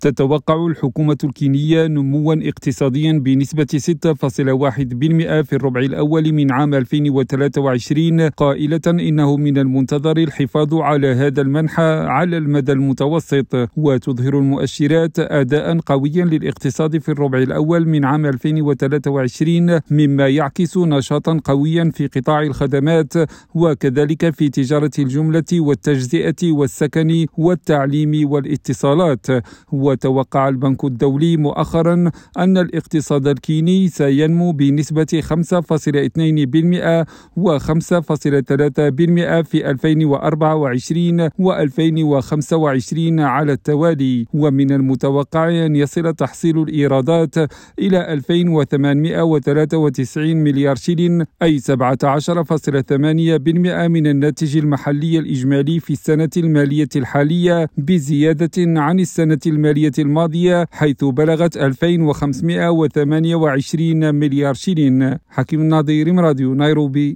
تتوقع الحكومة الكينية نمواً اقتصادياً بنسبة 6.1% في الربع الأول من عام 2023، قائلة إنه من المنتظر الحفاظ على هذا المنحى على المدى المتوسط. وتظهر المؤشرات أداءً قوياً للاقتصاد في الربع الأول من عام 2023، مما يعكس نشاطاً قوياً في قطاع الخدمات وكذلك في تجارة الجملة والتجزئة والسكن والتعليم والاتصالات. وتوقع البنك الدولي مؤخرا أن الاقتصاد الكيني سينمو بنسبة 5.2% و5.3% في 2024 و2025 على التوالي. ومن المتوقع أن يصل تحصيل الإيرادات إلى 2893 مليار شلن، أي 17.8% من الناتج المحلي الإجمالي في السنة المالية الحالية، بزيادة عن السنة المالية الماضية حيث بلغت 2528 مليار شلن. حكيم الناظر، راديو نيروبي.